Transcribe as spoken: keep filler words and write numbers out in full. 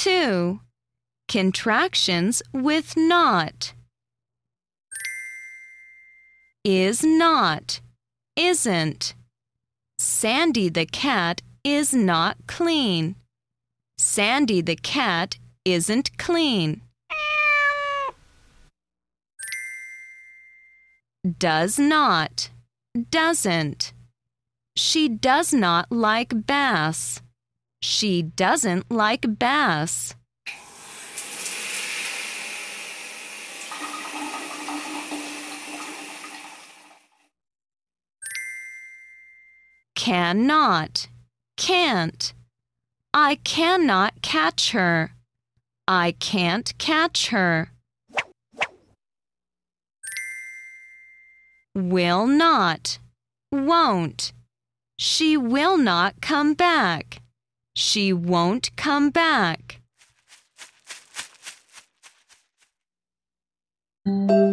two. Contractions with not. Is not, isn't. Sandy the cat is not clean. Sandy the cat isn't clean. Does not, doesn't. She does not like bass. She doesn't like bass. Cannot, can't. I cannot catch her. I can't catch her. Will not, won't. She will not come back. She won't come back.